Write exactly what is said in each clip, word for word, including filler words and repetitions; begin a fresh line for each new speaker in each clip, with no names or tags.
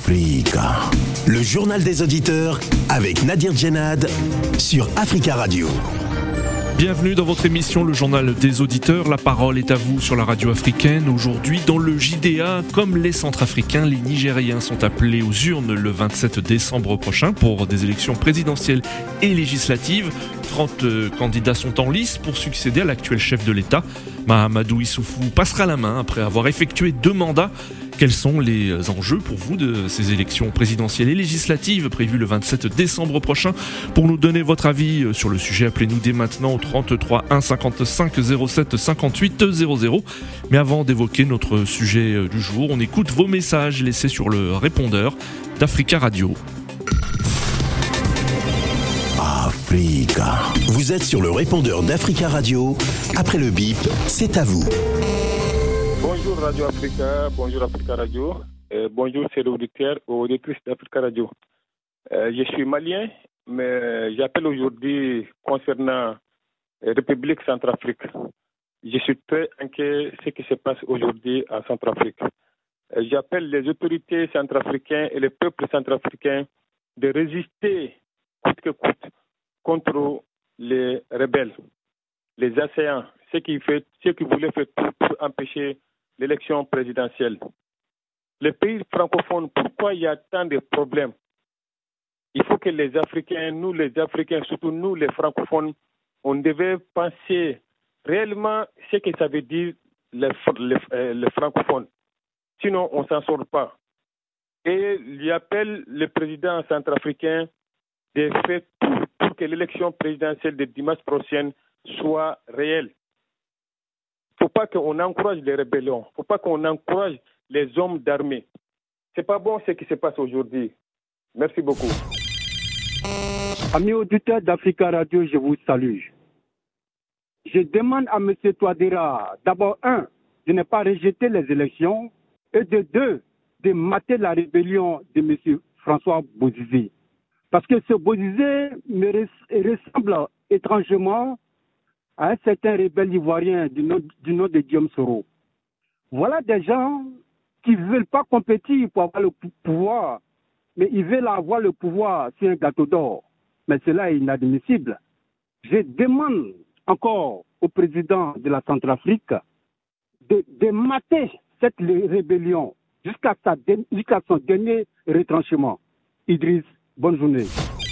Africa. Le journal des auditeurs avec Nadir Djenad sur Africa Radio.
Bienvenue dans votre émission Le Journal des Auditeurs. La parole est à vous sur la radio africaine. Aujourd'hui, dans le J D A, comme les Centrafricains, les Nigériens sont appelés aux urnes le vingt-sept décembre prochain pour des élections présidentielles et législatives. trente candidats sont en lice pour succéder à l'actuel chef de l'État. Mahamadou Issoufou passera la main après avoir effectué deux mandats. Quels sont les enjeux pour vous de ces élections présidentielles et législatives prévues le vingt-sept décembre prochain? Pour nous donner votre avis sur le sujet, appelez-nous dès maintenant au trente-trois un cinquante-cinq zéro sept cinquante-huit zéro zéro. Mais avant d'évoquer notre sujet du jour, on écoute vos messages laissés sur le répondeur d'Africa Radio.
Africa. Vous êtes sur le répondeur d'Africa Radio. Après le bip, c'est à vous.
Bonjour Radio Africa, bonjour Africa Radio, euh, bonjour chers auditeurs et auditrices d'Africa Radio. Euh, je suis malien, mais j'appelle aujourd'hui concernant la République Centrafrique. Je suis très inquiet de ce qui se passe aujourd'hui à Centrafrique. Euh, j'appelle les autorités centrafricaines et les peuples centrafricains de résister coûte que coûte contre les rebelles, les assaillants, ceux qui, fait, ceux qui voulaient faire tout pour empêcher l'élection présidentielle. Les pays francophones, pourquoi il y a tant de problèmes? Il faut que les Africains, nous les Africains, surtout nous les francophones, on devait penser réellement ce que ça veut dire les, les, euh, les francophones. Sinon, on ne s'en sort pas. Et il appelle le président centrafricain de faire tout pour que l'élection présidentielle de dimanche prochain soit réelle. Il ne faut pas qu'on encourage les rébellions. Il ne faut pas qu'on encourage les hommes d'armée. Ce n'est pas bon ce qui se passe aujourd'hui. Merci beaucoup.
Amis auditeurs d'Africa Radio, je vous salue. Je demande à M. Touadéra, d'abord, un, de ne pas rejeter les élections, et de deux, de mater la rébellion de M. François Bozizé. Parce que ce Bozizé me ressemble étrangement à un certain rebelle ivoirien du nom, du nom de Guillaume Soro. Voilà des gens qui ne veulent pas compétir pour avoir le pouvoir, mais ils veulent avoir le pouvoir sur un gâteau d'or. Mais cela est inadmissible. Je demande encore au président de la Centrafrique de, de mater cette rébellion jusqu'à, sa, jusqu'à son dernier retranchement. Idriss, bonne journée.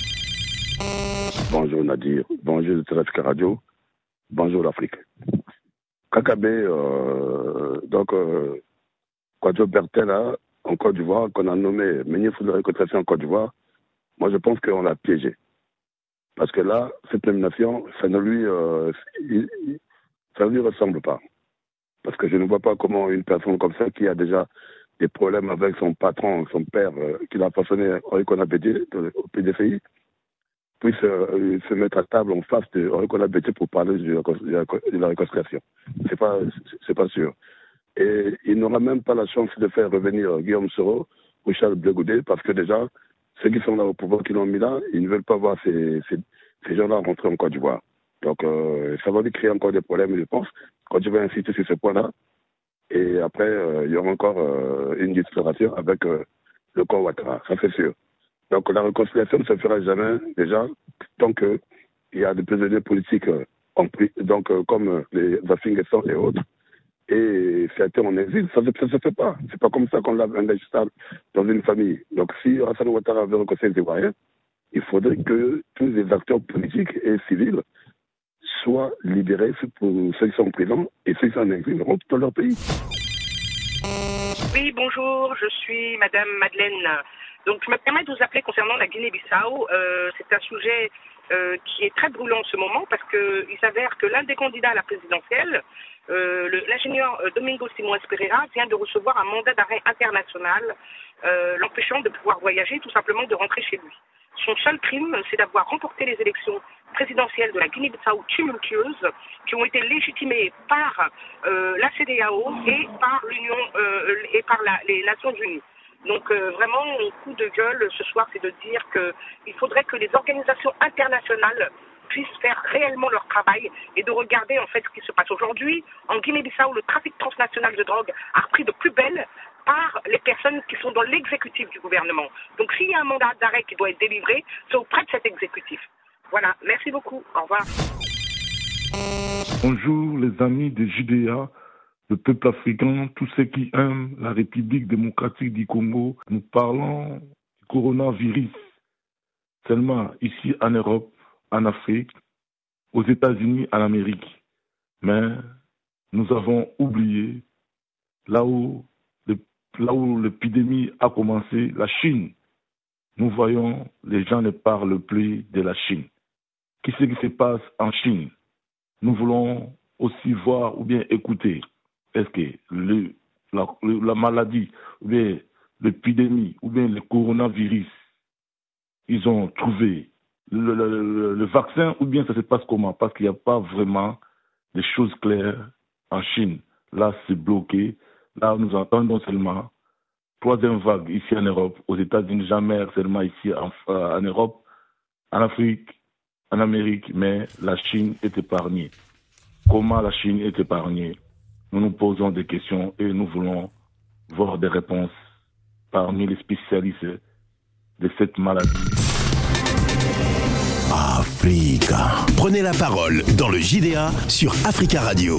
Bonjour Nadir, bonjour Africa Radio. Bonjour l'Afrique. Kakabe, euh, donc, euh, Kwadjo Bertel, là, en Côte d'Ivoire, qu'on a nommé ministre de la Réconciliation en Côte d'Ivoire, moi je pense qu'on l'a piégé. Parce que là, cette nomination, ça ne lui, euh, ça ne lui ressemble pas. Parce que je ne vois pas comment une personne comme ça, qui a déjà des problèmes avec son patron, son père, euh, qui l'a façonné Henri Konaté au P D C I, puisse euh, se mettre à table en face de Henri Konaté pour parler de la, de la, de la réconciliation. C'est pas, c'est pas sûr. Et il n'aura même pas la chance de faire revenir Guillaume Soro ou Charles Blé Goudé, parce que déjà, ceux qui sont là au pouvoir, qui l'ont mis là, ils ne veulent pas voir ces, ces, ces gens-là rentrer en Côte d'Ivoire. Donc, euh, ça va lui créer encore des problèmes, je pense, quand je vais insister sur ce point-là. Et après, euh, il y aura encore euh, une déclaration avec euh, le corps Ouattara, ça c'est sûr. Donc la réconciliation ne se fera jamais, déjà, tant qu'il y a des prisonniers politiques, euh, en, donc, euh, comme euh, les Afin-Guessant et autres, et certains en exil, ça ne se fait pas. C'est pas comme ça qu'on l'a engagé dans une famille. Donc si Alassane Ouattara veut réconcilier les Ivoiriens, il faudrait que tous les acteurs politiques et civils soient libérés pour ceux qui sont présents et ceux qui sont en exil rentrent dans leur pays.
Oui, bonjour, je suis Madame Madeleine. Donc, je me permets de vous appeler concernant la Guinée-Bissau. Euh, c'est un sujet euh, qui est très brûlant en ce moment parce qu'il s'avère que l'un des candidats à la présidentielle, euh, le, l'ingénieur Domingo Simões Pereira, vient de recevoir un mandat d'arrêt international euh, l'empêchant de pouvoir voyager, tout simplement de rentrer chez lui. Son seul crime, c'est d'avoir remporté les élections présidentielles de la Guinée-Bissau tumultueuses qui ont été légitimées par euh, la C E D E A O et par l'Union euh, et par la, les Nations Unies. Donc euh, vraiment, mon coup de gueule ce soir, c'est de dire qu'il faudrait que les organisations internationales puissent faire réellement leur travail et de regarder en fait ce qui se passe aujourd'hui. En Guinée-Bissau, le trafic transnational de drogue a repris de plus belle par les personnes qui sont dans l'exécutif du gouvernement. Donc s'il y a un mandat d'arrêt qui doit être délivré, c'est auprès de cet exécutif. Voilà, merci beaucoup, au revoir.
Bonjour les amis de J D A, le peuple africain, tous ceux qui aiment la République démocratique du Congo. Nous parlons du coronavirus seulement ici en Europe, en Afrique, aux États-Unis, en Amérique. Mais nous avons oublié là où, le, là où l'épidémie a commencé, la Chine. Nous voyons, les gens ne parlent plus de la Chine. Qu'est-ce qui se passe en Chine? Nous voulons aussi voir ou bien écouter. Est-ce que le, la, le, la maladie, ou bien l'épidémie, ou bien le coronavirus, ils ont trouvé le, le, le, le vaccin, ou bien ça se passe comment? Parce qu'il n'y a pas vraiment de choses claires en Chine. Là, c'est bloqué. Là, nous entendons seulement troisième vague ici en Europe, aux États-Unis, jamais seulement ici en, euh, en Europe, en Afrique, en Amérique, mais la Chine est épargnée. Comment la Chine est épargnée? Nous nous posons des questions et nous voulons voir des réponses parmi les spécialistes de cette maladie.
Africa. Prenez la parole dans le J D A sur Africa Radio.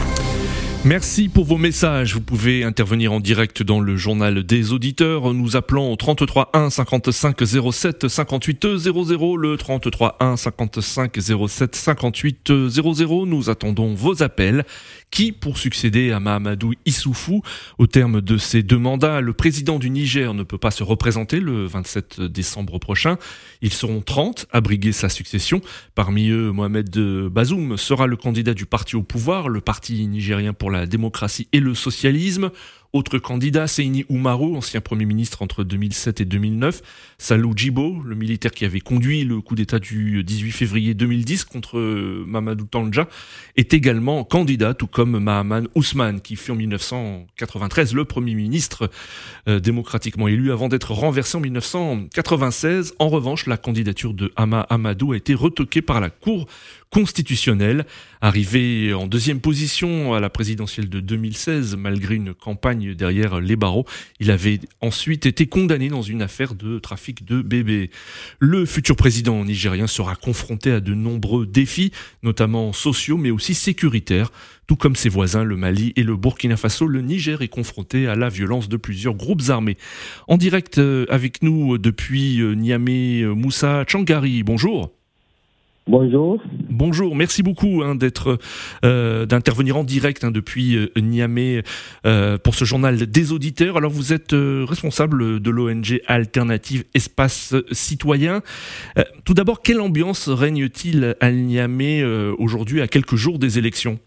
Merci pour vos messages. Vous pouvez intervenir en direct dans le journal des auditeurs. Nous appelons au trente-trois un cinquante-cinq zéro sept cinquante-huit zéro zéro, le trente-trois un cinquante-cinq zéro sept cinquante-huit zéro zéro. Nous attendons vos appels. Qui, pour succéder à Mahamadou Issoufou, au terme de ses deux mandats, le président du Niger ne peut pas se représenter le vingt-sept décembre prochain. Ils seront trente à briguer sa succession. Parmi eux, Mohamed Bazoum sera le candidat du parti au pouvoir, le parti nigérien pour la démocratie et le socialisme. Autre candidat, Seyni Oumarou, ancien Premier ministre entre deux mille sept et deux mille neuf. Salou Djibo, le militaire qui avait conduit le coup d'État du dix-huit février deux mille dix contre Mamadou Tandja, est également candidat, tout comme Mahaman Ousmane, qui fut en dix-neuf cent quatre-vingt-treize le Premier ministre euh, démocratiquement élu avant d'être renversé en dix-neuf cent quatre-vingt-seize. En revanche, la candidature de Hama Amadou a été retoquée par la Cour constitutionnelle. Arrivé en deuxième position à la présidentielle de deux mille seize, malgré une campagne derrière les barreaux, il avait ensuite été condamné dans une affaire de trafic de bébés. Le futur président nigérien sera confronté à de nombreux défis, notamment sociaux mais aussi sécuritaires. Tout comme ses voisins, le Mali et le Burkina Faso, le Niger est confronté à la violence de plusieurs groupes armés. En direct avec nous depuis Niamey, Moussa Tchangari, bonjour.
Bonjour.
Bonjour, merci beaucoup hein, d'être, euh, d'intervenir en direct hein, depuis euh, Niamey euh, pour ce journal des auditeurs. Alors vous êtes euh, responsable de l'O N G Alternative Espace Citoyen. Euh, tout d'abord, quelle ambiance règne-t-il à Niamey euh, aujourd'hui à quelques jours des élections?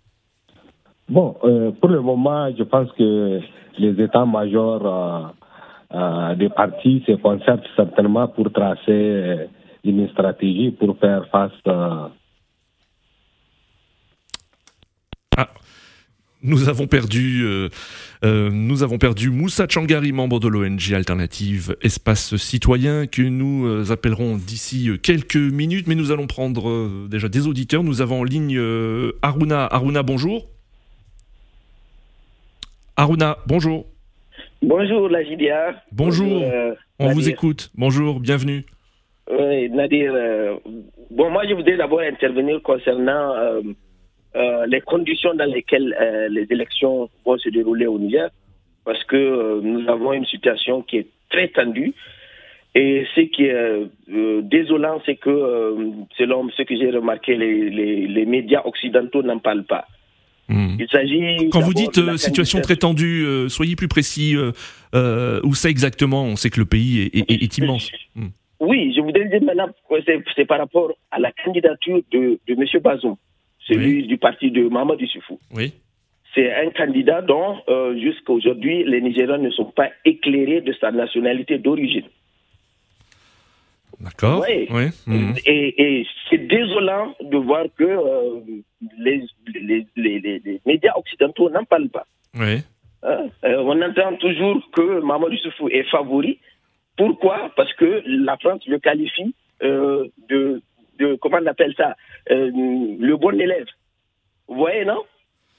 Bon, euh, pour le moment, je pense que les états-majors euh, euh, des partis se concertent certainement pour tracer euh, une stratégie pour faire face à...
Ah, nous avons perdu, euh, euh, nous avons perdu Moussa Tchangari, membre de l'O N G Alternative Espace Citoyen, que nous euh, appellerons d'ici quelques minutes, mais nous allons prendre euh, déjà des auditeurs. Nous avons en ligne euh, Aruna. Aruna, bonjour. Aruna, bonjour.
Bonjour la J D A.
Bonjour,
bonjour euh,
on Nadir. Vous écoute. Bonjour, bienvenue.
Oui, Nadir, euh, bon, moi je voudrais d'abord intervenir concernant euh, euh, les conditions dans lesquelles euh, les élections vont se dérouler au Niger, parce que euh, nous avons une situation qui est très tendue. Et ce qui est euh, désolant, c'est que, euh, selon ce que j'ai remarqué, les, les, les médias occidentaux n'en parlent pas.
Mmh. Il s'agit Quand vous dites euh, situation très tendue, euh, soyez plus précis. Euh, euh, où c'est exactement? On sait que le pays est, est, est immense. Mmh.
Oui, je voudrais dire maintenant que c'est, c'est par rapport à la candidature de, de M. Bazoum, celui oui. du parti de Mahamadou Issoufou.
Oui.
C'est un candidat dont, euh, jusqu'à aujourd'hui, les Nigériens ne sont pas éclairés de sa nationalité d'origine.
D'accord.
Oui.
oui. Mmh.
Et, et c'est désolant de voir que euh, les, les, les, les, les médias occidentaux n'en parlent pas.
Oui.
Hein? Euh, on entend toujours que Mahamadou Issoufou est favori. Pourquoi? Parce que la France le qualifie euh, de, de, comment on appelle ça, euh, le bon élève. Vous voyez, non?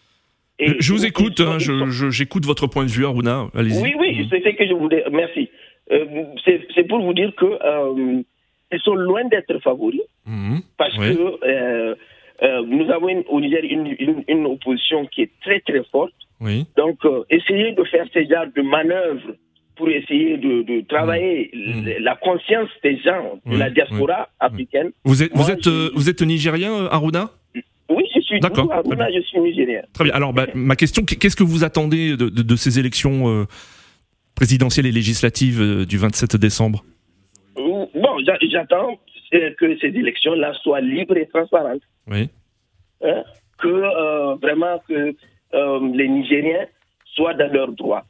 Et
je vous écoute, hein, je, je, j'écoute votre point de vue, Harouna. Allez-y.
Oui, oui, c'est ce que je voulais. Merci. Euh, c'est, c'est pour vous dire que euh, ils sont loin d'être favoris, mmh. parce oui. que euh, euh, nous avons une, au Niger une, une, une opposition qui est très très forte. Oui. Donc, euh, essayer de faire ces genres de manœuvres pour essayer de, de travailler mmh. la conscience des gens de oui. la diaspora oui. africaine.
Vous êtes, Moi, vous êtes, euh, vous êtes nigérien, Harouna ?
Oui, je suis.
D'accord.
Harouna, je suis nigérien.
Très bien. Alors, bah, ma question, qu'est-ce que vous attendez de, de, de ces élections euh, présidentielles et législatives euh, du vingt-sept décembre ?
Bon, j'attends que ces élections-là soient libres et transparentes.
Oui.
Hein? Que euh, vraiment que euh, les Nigériens soient dans leurs droits.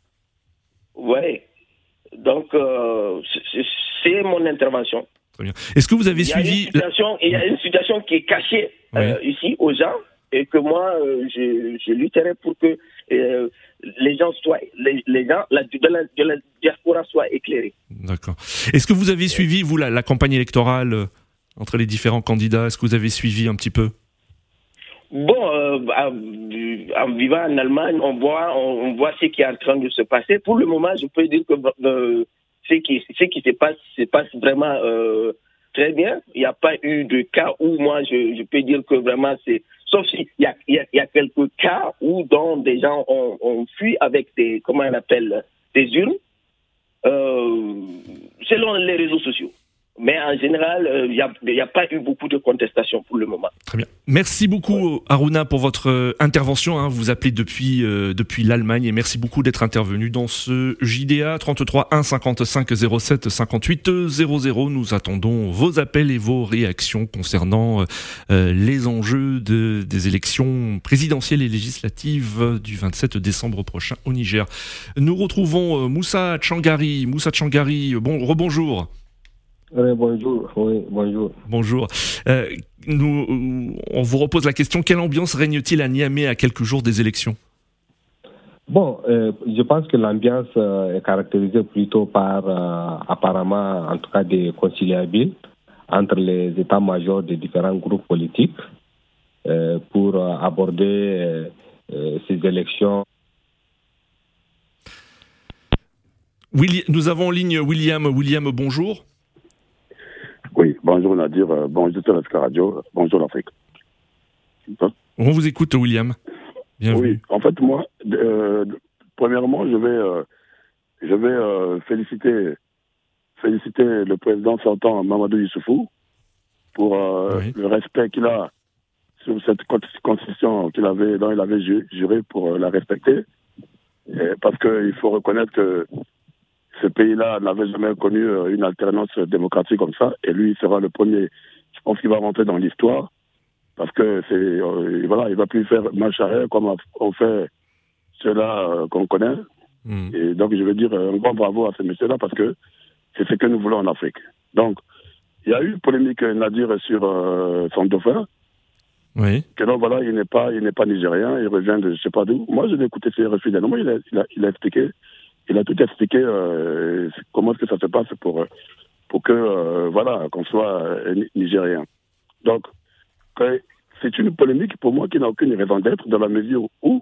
Oui. Donc, euh, c'est, c'est mon intervention.
Très bien. Est-ce que vous avez
il
suivi...
Il y a une situation qui est cachée oui. euh, ici aux gens et que moi, euh, je, je lutterai pour que euh, les gens soient, les, les gens la, de, la, de la diaspora soient éclairés.
D'accord. Est-ce que vous avez suivi, vous, la, la campagne électorale euh, entre les différents candidats ? Est-ce que vous avez suivi un petit peu ?
Bon, euh, en vivant en Allemagne, on voit, on, on voit ce qui est en train de se passer. Pour le moment, je peux dire que euh, ce qui, ce qui se passe, se passe vraiment euh, très bien. Il n'y a pas eu de cas où moi, je, je peux dire que vraiment c'est... Sauf s'il y a, il y, a, il y a quelques cas où dont des gens ont, ont fui avec des, comment on appelle, des urnes, euh, selon les réseaux sociaux. Mais en général, il euh, n'y a, a pas eu beaucoup de contestations pour le moment.
Très bien. Merci beaucoup, Harouna, pour votre euh, intervention. Hein. Vous appelez depuis, euh, depuis l'Allemagne et merci beaucoup d'être intervenu dans ce J D A. trente-trois un cinquante-cinq zéro sept cinquante-huit zéro zéro. Nous attendons vos appels et vos réactions concernant euh, les enjeux de, des élections présidentielles et législatives du vingt-sept décembre prochain au Niger. Nous retrouvons euh, Moussa Tchangari. Moussa Tchangari, bon, rebonjour.
Oui, bonjour. Oui, bonjour.
Bonjour. Euh, nous, on vous repose la question, quelle ambiance règne-t-il à Niamey à quelques jours des élections ?
Bon, euh, je pense que l'ambiance euh, est caractérisée plutôt par, euh, apparemment, en tout cas, des conciliabules entre les états-majors des différents groupes politiques euh, pour euh, aborder euh, ces élections.
Willi- nous avons en ligne William. William, bonjour.
Oui, bonjour Nadir, euh, bonjour Africa Radio, bonjour l'Afrique.
On vous écoute, William. Bienvenue.
Oui, en fait, moi, euh, premièrement, je vais, euh, je vais euh, féliciter, féliciter le président sortant, Mamadou Issoufou, pour euh, oui. le respect qu'il a sur cette constitution qu'il avait, dont il avait juré pour euh, la respecter. Et parce qu'il faut reconnaître que ce pays-là n'avait jamais connu une alternance démocratique comme ça, et lui, il sera le premier. Je pense qu'il va rentrer dans l'histoire, parce que c'est, euh, voilà, il va plus faire marche arrière comme on fait ceux-là euh, qu'on connaît. Mmh. Et donc, je veux dire un grand bravo à ce monsieur-là, parce que c'est ce que nous voulons en Afrique. Donc, il y a eu une polémique, Nadir, sur euh, son dauphin.
Oui.
Que donc, voilà, il n'est pas, il n'est pas nigérien, il revient de je sais pas d'où. Moi, je l'ai écouté fidèlement. Moi, il a, il a, il a expliqué. Il a tout expliqué euh, comment est-ce que ça se passe pour, pour que, euh, voilà, qu'on soit euh, nigérien. Donc, c'est une polémique pour moi qui n'a aucune raison d'être, dans la mesure où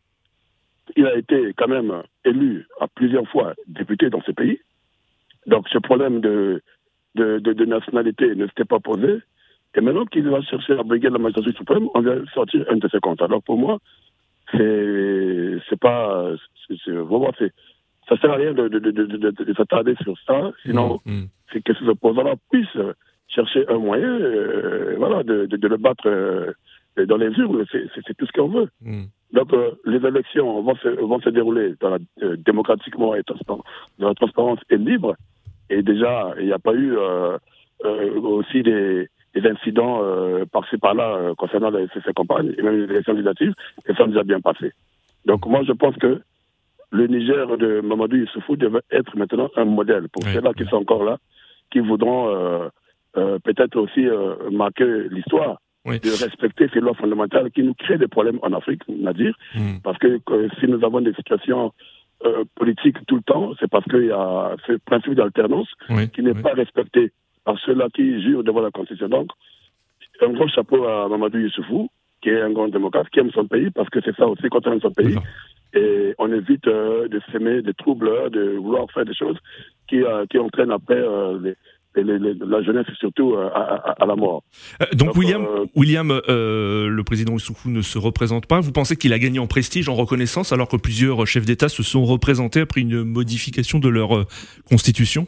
il a été quand même élu à plusieurs fois député dans ce pays. Donc, ce problème de, de, de, de nationalité ne s'était pas posé. Et maintenant qu'il va chercher à briguer la magistrature suprême, on vient sortir un de ses comptes. Alors, pour moi, c'est, c'est pas, c'est, c'est, vraiment, c'est, ça sert à rien de, de, de, de, de, de s'attarder sur ça, sinon mmh. c'est que ces opposants-là puissent chercher un moyen euh, voilà, de, de, de le battre euh, dans les urnes, c'est, c'est, c'est tout ce qu'on veut. Mmh. Donc euh, les élections vont se, vont se dérouler dans la, euh, démocratiquement et dans la transparence et libre, et déjà il n'y a pas eu euh, euh, aussi des, des incidents euh, par-ci par-là euh, concernant les, ces campagnes, et même les élections législatives, et ça a déjà bien passé. Donc moi je pense que le Niger de Mamadou Issoufou devait être maintenant un modèle pour oui, ceux-là oui. qui sont encore là, qui voudront euh, euh, peut-être aussi euh, marquer l'histoire, oui. de respecter ces lois fondamentales qui nous créent des problèmes en Afrique, Nadir, mm. parce que euh, si nous avons des situations euh, politiques tout le temps, c'est parce qu'il y a ce principe d'alternance oui, qui n'est oui. pas respecté par ceux-là qui jurent devant la Constitution. Donc, un gros chapeau à Mamadou Issoufou, qui est un grand démocrate, qui aime son pays, parce que c'est ça aussi quand on aime son pays. Et on évite euh, de s'aimer des troubles, de vouloir faire des choses qui, euh, qui entraînent après euh, les, les, les, la jeunesse et surtout euh, à, à, à la mort.
Euh, donc, donc William,
euh,
William euh, le président Issoufou ne se représente pas. Vous pensez qu'il a gagné en prestige, en reconnaissance, alors que plusieurs chefs d'État se sont représentés après une modification de leur euh, constitution?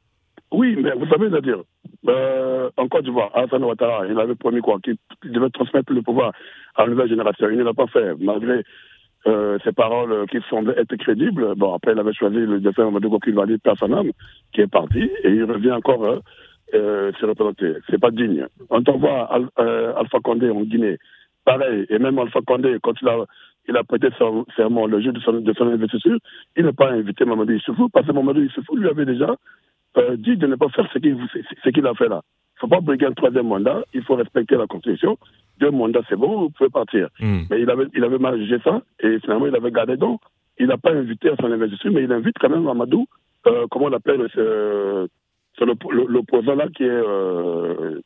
Oui, mais vous savez, c'est-à-dire, euh, en Côte d'Ivoire, Alassane Ouattara, il avait promis quoi, qu'il devait transmettre le pouvoir à la nouvelle génération. Il ne l'a pas fait, malgré euh, ses paroles qui semblaient être crédibles. Bon, après, il avait choisi le défunt Mamadou Coulibaly, père son âme, qui est parti, et il revient encore euh, euh, se représenter. C'est pas digne. On t'envoie Al, euh, Alpha Condé en Guinée, pareil, et même Alpha Condé, quand il a, il a prêté son serment le jour de son, de son investiture, il n'a pas invité Mamadou Issoufou, parce que Mamadou Issoufou lui avait déjà Euh, dit de ne pas faire ce qu'il, ce qu'il a fait là. Il ne faut pas briguer un troisième mandat, il faut respecter la Constitution. Deux mandats, c'est bon, vous pouvez partir. Mm. Mais il avait, il avait mal jugé ça, et finalement, il avait gardé donc. Il n'a pas invité à son investiture, mais il invite quand même Mamadou, euh, comment on l'appelle, c'est, c'est l'opposant là qui est euh,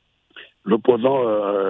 l'opposant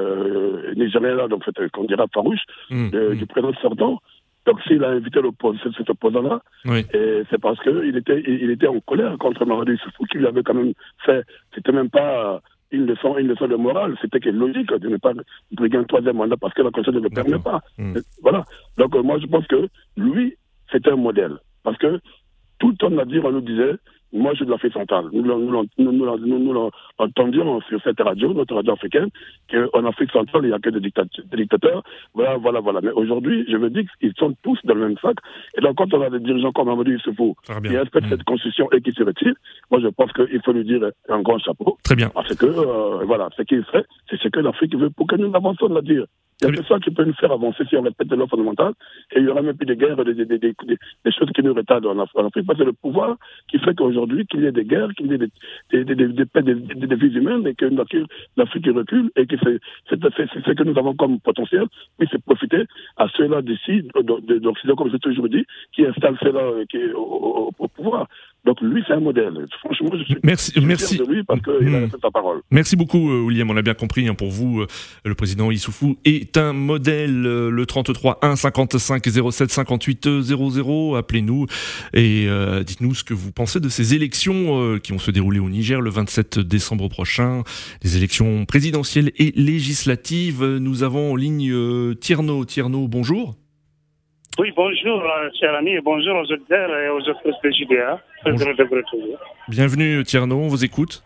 euh, nigérien là, donc qu'on dira farouche, mm. de, mm. du président sortant. Donc s'il a invité cet opposant-là, oui. et c'est parce qu'il était, il était en colère contre Mamadou Issoufou, qui lui avait quand même fait, c'était même pas une leçon, une leçon de morale, c'était que logique de ne pas briguer un troisième mandat parce que la Constitution ne le permet pas. Mmh. Voilà. Donc euh, moi je pense que lui, c'était un modèle. Parce que tout le temps à dire, on nous disait, moi je suis de l'Afrique centrale. Nous, nous, nous, nous, nous, nous, nous l'entendions sur cette radio, notre radio africaine, qu'en Afrique centrale, il n'y a que des dictateurs, des dictateurs. Voilà, voilà, voilà. Mais aujourd'hui, je me dis qu'ils sont tous dans le même sac. Et donc, quand on a des dirigeants comme Mamadou Issoufou, qui respectent mmh. cette constitution et qui se retirent, moi je pense qu'il faut lui dire un grand chapeau.
Très bien.
Parce que, euh, voilà, ce qu'il ferait, c'est ce que l'Afrique veut pour que nous avancions, la dire. Il y a que ça qui peut nous faire avancer si on respecte les lois fondamentales, et il y aura même plus de guerres, des, des, des, des, des choses qui nous retardent en Afrique. Parce que c'est le pouvoir qui fait qu'aujourd'hui, qu'il y ait des guerres, qu'il y ait des, des, des, des, des, des, des, des vies humaines, et que l'Afrique recule, et que c'est, c'est, c'est, c'est ce que nous avons comme potentiel, puis c'est profiter à ceux-là d'ici, d'Occident, comme j'ai toujours dit, qui installent ceux-là qui, au, au, au pouvoir. Donc lui, c'est un modèle. Franchement, je suis,
merci,
je suis
merci.
fier de lui parce qu'il mmh. a fait sa parole.
Merci beaucoup, William. On a bien compris, hein, pour vous, euh, le président Issoufou est un modèle. Euh, le trente-trois un cinquante-cinq zéro sept cinquante-huit zéro zéro. Appelez-nous et euh, dites-nous ce que vous pensez de ces élections euh, qui vont se dérouler au Niger le vingt-sept décembre prochain. Les élections présidentielles et législatives. Nous avons en ligne euh, Tierno. Tierno, bonjour.
Oui, bonjour, euh, cher ami, et bonjour aux auditeurs et aux autres de J D A.
Bienvenue, Tierno, on vous écoute.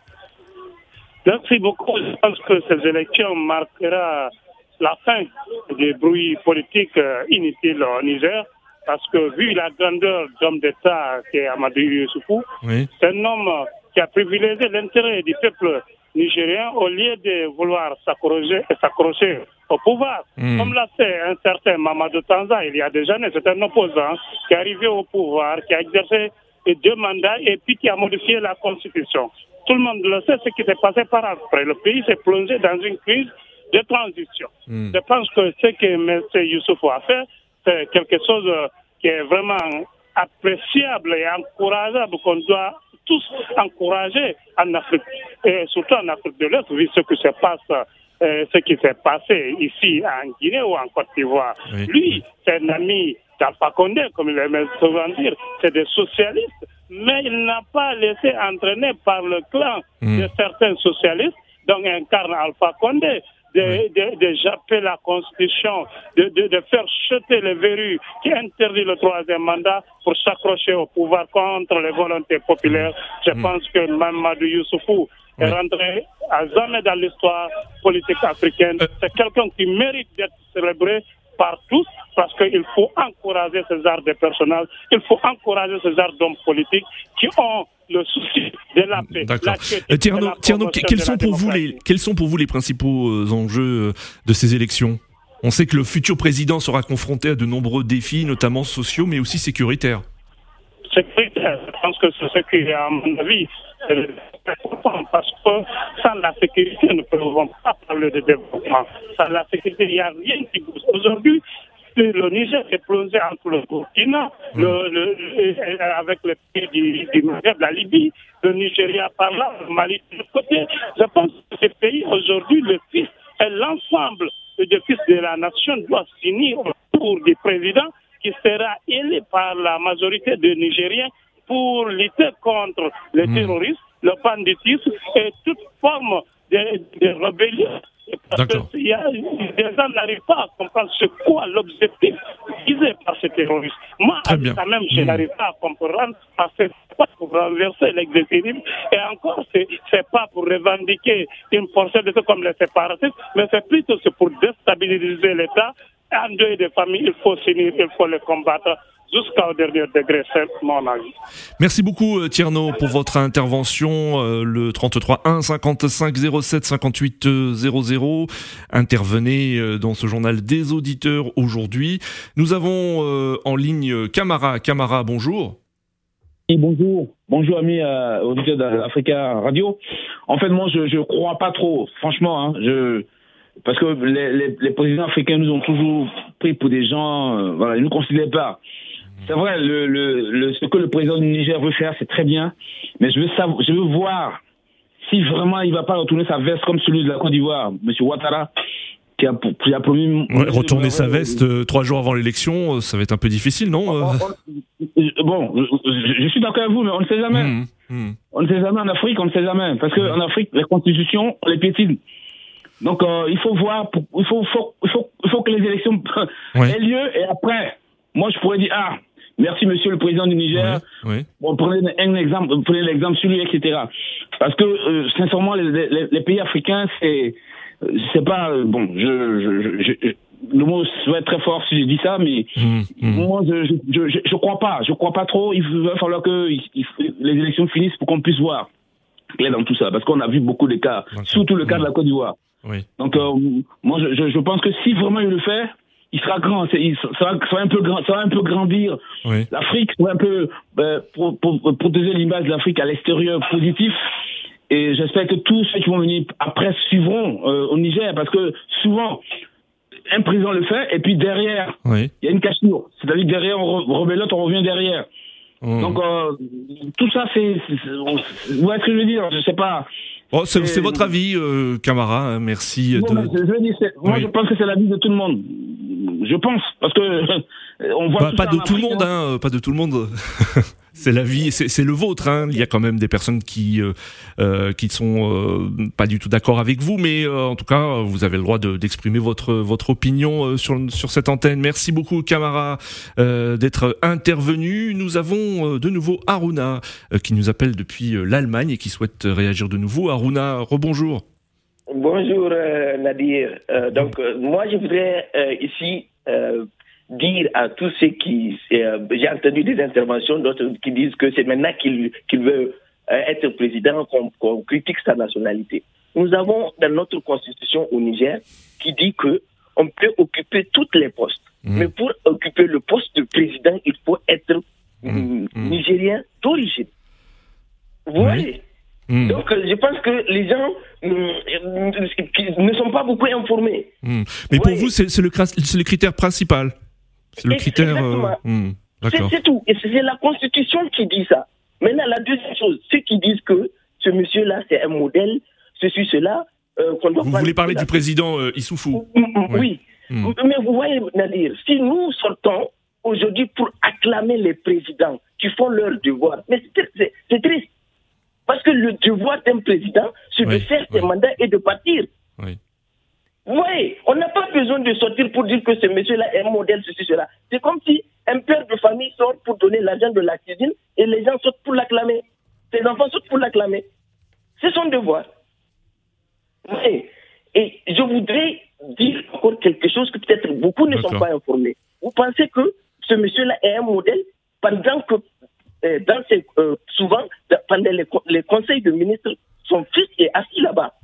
Merci beaucoup. Je pense que ces élections marqueront la fin des bruits politiques euh, inutiles au Niger, parce que vu la grandeur d'homme d'État qui est Amadou Issoufou, oui. c'est un homme qui a privilégié l'intérêt du peuple nigérien au lieu de vouloir s'accrocher, s'accrocher au pouvoir. Mmh. Comme l'a fait un certain Mamadou Tanza il y a des années, c'est un opposant qui est arrivé au pouvoir, qui a exercé deux mandats et puis qui a modifié la Constitution. Tout le monde le sait, ce qui s'est passé par après. Le pays s'est plongé dans une crise de transition. Mmh. Je pense que ce que M. Issoufou a fait, c'est quelque chose qui est vraiment appréciable et encourageable, qu'on doit tous encourager en Afrique, et surtout en Afrique de l'Est, vu ce qui se passe, euh, ce qui s'est passé ici en Guinée ou en Côte d'Ivoire. Oui. Lui, c'est un ami d'Alpha Condé, comme il aime souvent dire, c'est des socialistes, mais il n'a pas laissé entraîner par le clan mmh. de certains socialistes, dont incarne Alpha Condé, de, oui. de, de japper la Constitution, de, de, de faire jeter les verrues qui interdit le troisième mandat pour s'accrocher au pouvoir contre les volontés populaires. Je mmh. pense que Mamadou Issoufou est oui. rentré à jamais dans l'histoire politique africaine. Euh... C'est quelqu'un qui mérite d'être célébré par tous, parce qu'il faut encourager ces arts de personnel, il faut encourager ces arts d'hommes politiques qui ont le souci de la paix.
D'accord. Euh, Tierno, Tierno, quels sont pour vous les quels sont pour vous les principaux euh, enjeux de ces élections ? On sait que le futur président sera confronté à de nombreux défis, notamment sociaux, mais aussi sécuritaires.
Sécuritaire, je pense que c'est ce qui, à mon avis, est important, parce que sans la sécurité, nous ne pouvons pas parler de développement. Sans la sécurité, il n'y a rien qui bouge. Aujourd'hui, le Niger est plongé entre le Burkina, mmh. le, le, le, avec le pays du, du Maghreb, la Libye, le Nigeria par là, le Mali de l'autre côté. Je pense que ces pays, aujourd'hui, le fils est l'ensemble l'édifice de la nation doit s'unir autour du président qui sera élu par la majorité des Nigériens pour lutter contre le mmh. terrorisme, le banditisme et toute forme de, de rébellion. Parce que y a, les gens n'arrivent pas à comprendre ce quoi l'objectif visé par ce terroriste. Moi, quand même, je mmh. n'arrive pas à comprendre parce que c'est pas pour renverser l'exécutif et encore, c'est, c'est pas pour revendiquer une portion de ce comme les séparatistes, mais c'est plutôt c'est pour déstabiliser l'État. En deuil des familles, il faut s'unir, il faut les combattre jusqu'au dernier degré, c'est mon avis.
Merci beaucoup Tierno pour votre intervention, euh, le trente-trois un cinquante-cinq zéro sept cinquante-huit zéro zéro. Intervenez euh, dans ce journal des auditeurs aujourd'hui. Nous avons euh, en ligne Camara. Camara, bonjour.
Oui, bonjour. Bonjour amis euh, auditeurs d'Africa Radio. En fait, moi, je ne crois pas trop, franchement. Hein, je... Parce que les, les, les présidents africains nous ont toujours pris pour des gens, euh, voilà, ils ne nous considèrent pas. C'est vrai, le, le, le, ce que le président du Niger veut faire, c'est très bien, mais je veux savoir, je veux voir si vraiment il ne va pas retourner sa veste comme celui de la Côte d'Ivoire, M. Ouattara, qui a, qui a promis...
Ouais, retourner sa veste euh, trois jours avant l'élection, ça va être un peu difficile, non euh...
Bon, je, je suis d'accord avec vous, mais on ne sait jamais. Mmh, mmh. On ne sait jamais en Afrique, on ne sait jamais. Parce qu'en mmh. Afrique, les constitutions, on les piétine. Donc, euh, il faut voir, il faut, faut, il faut, il faut que les élections oui. aient lieu et après, moi je pourrais dire, ah, merci monsieur le président du Niger, oui. Oui. Bon, prenez un exemple, prenez l'exemple sur lui, et cetera. Parce que, euh, sincèrement, les, les, les pays africains, c'est, c'est pas, euh, bon, je, je, je, je, le mot serait très fort si je dis ça, mais mmh, mmh. moi je, je, je, je crois pas, je crois pas trop, il va falloir que il, il, les élections finissent pour qu'on puisse voir clair dans tout ça, parce qu'on a vu beaucoup de cas, okay. surtout le cas mmh. de la Côte d'Ivoire. Oui. Donc, euh, moi, je, je pense que si vraiment il le fait, il sera grand, c'est, il, ça, va, ça, va un peu grand, ça va un peu grandir oui. l'Afrique, ça va un peu euh, pour, pour, pour protéger l'image de l'Afrique à l'extérieur positif. Et j'espère que tous ceux qui vont venir après suivront euh, au Niger, parce que souvent, un président le fait, et puis derrière, oui. il y a une cassure. C'est-à-dire derrière, on rebelote, on revient derrière. Mmh. Donc, euh, tout ça, c'est... c'est, c'est vous voyez ce que je veux dire? Je sais pas...
Oh, c'est, c'est votre avis, euh, Camara. Merci.
Non, de... je veux dire, c'est, moi, oui. je pense que c'est l'avis de tout le monde. Je pense, parce que on voit.
Bah,
tout
pas
ça
de
en
tout
Afrique,
le monde, hein. Pas de tout le monde. C'est l'avis, c'est, c'est le vôtre. Hein. Il y a quand même des personnes qui euh, euh, qui sont euh, pas du tout d'accord avec vous, mais euh, en tout cas, vous avez le droit de, d'exprimer votre votre opinion euh, sur sur cette antenne. Merci beaucoup, Camara, euh, d'être intervenu. Nous avons euh, de nouveau Aruna euh, qui nous appelle depuis euh, l'Allemagne et qui souhaite réagir de nouveau. Aruna, rebonjour.
Bonjour euh, Nadir. Euh, donc euh, moi je voudrais euh, ici euh, dire à tous ceux qui... Euh, j'ai entendu des interventions d'autres qui disent que c'est maintenant qu'il, qu'il veut euh, être président qu'on, qu'on critique sa nationalité. Nous avons dans notre constitution au Niger qui dit qu'on peut occuper tous les postes. Mmh. Mais pour occuper le poste de président, il faut être mmh. Mmh. nigérien d'origine. Vous mmh. voyez Mmh. Donc, je pense que les gens euh, ne sont pas beaucoup informés.
Mmh. Mais pour ouais. vous, c'est, c'est, le, c'est le critère principal. C'est le critère. Euh, mmh.
D'accord. C'est, c'est tout. Et c'est la Constitution qui dit ça. Maintenant, la deuxième chose, ceux qui disent que ce monsieur-là, c'est un modèle, ceci, cela. Euh, qu'on doit
vous voulez parler du président euh, Issoufou?
mmh, mmh, Oui. Mmh. Mais vous voyez, Nadir, si nous sortons aujourd'hui pour acclamer les présidents qui font leur devoir, mais c'est, c'est, c'est triste. Parce que le devoir d'un président, c'est oui, de faire oui. ses mandats et de partir. Oui. Oui, on n'a pas besoin de sortir pour dire que ce monsieur-là est un modèle, ceci, cela. C'est comme si un père de famille sort pour donner l'argent de la cuisine et les gens sortent pour l'acclamer. Ses enfants sortent pour l'acclamer. C'est son devoir. Oui. Et je voudrais dire encore quelque chose que peut-être beaucoup ne D'accord. sont pas informés. Vous pensez que ce monsieur-là est un modèle pendant que Dans ces, euh, souvent, pendant les, les conseils de ministres, son fils est assis là-bas.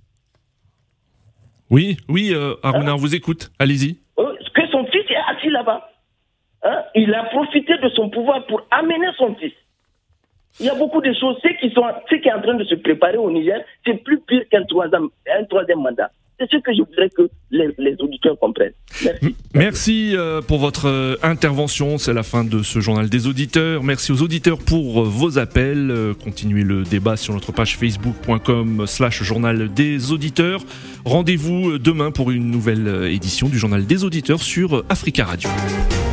Oui, oui, euh, Aruna, hein? on vous écoute. Allez-y.
Euh, que son fils est assis là-bas. Hein? Il a profité de son pouvoir pour amener son fils. Il y a beaucoup de choses. Ce qui, sont, ce qui est en train de se préparer au Niger, c'est plus pire qu'un troisième, un troisième mandat. C'est ce que je voudrais que les, les auditeurs comprennent. Merci.
Merci euh, pour votre euh, intervention. C'est la fin de ce journal des auditeurs. Merci aux auditeurs pour euh, vos appels. Euh, continuez le débat sur notre page facebook point com slash journal des auditeurs. Rendez-vous demain pour une nouvelle édition du journal des auditeurs sur Africa Radio.